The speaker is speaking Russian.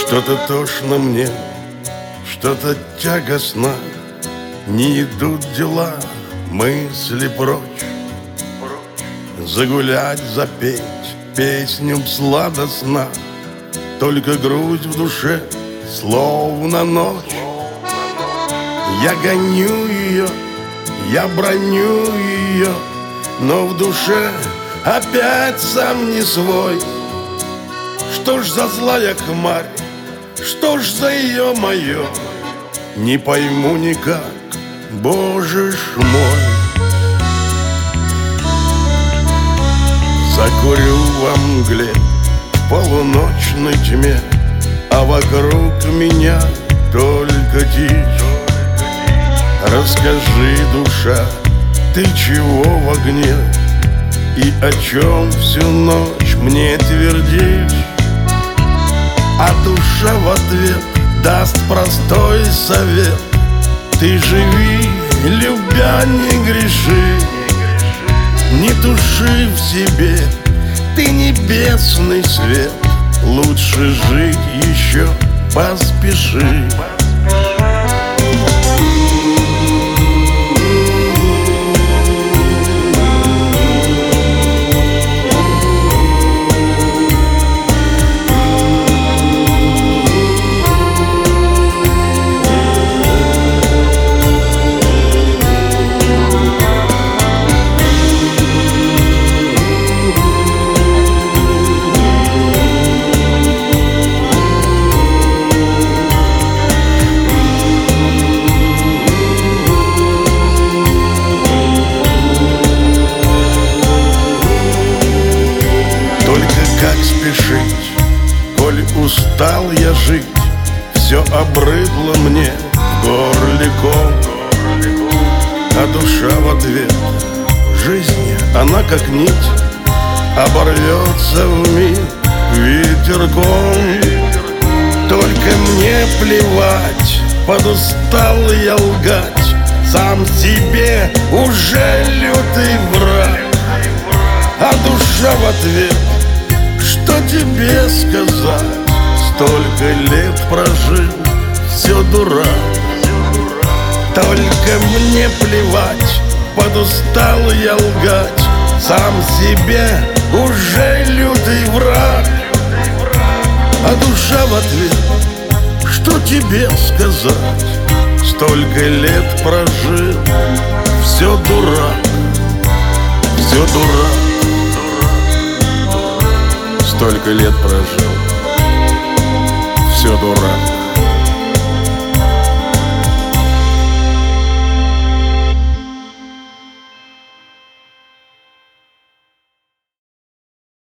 Что-то тошно мне, что-то тягостно, не идут дела, мысли прочь. Загулять, запеть песню сладостно, только грусть в душе, словно ночь. Я гоню ее, я броню ее, но в душе опять сам не свой. Что ж за злая хмарь, что ж за ее мое, не пойму никак, Боже ж мой. Закурю во мгле, в полуночной тьме, а вокруг меня только тишь. Расскажи, душа, ты чего в огне, и о чем всю ночь мне твердишь? А душа в ответ даст простой совет: ты живи, любя, не греши, не туши в себе ты небесный свет. Лучше жить еще поспеши. Как спешить, коль устал я жить, все обрыдло мне в горле ком, а душа в ответ: жизнь, она как нить, оборвется вмиг ветерком. Только мне плевать, подустал я лгать, сам себе уже лютый враг. А душа в ответ: что тебе сказать? Столько лет прожил, все дурак. Только мне плевать, подустал я лгать, сам себе уже лютый враг. А душа в ответ: что тебе сказать? Столько лет прожил, все дурак, все дурак. Столько лет прожил,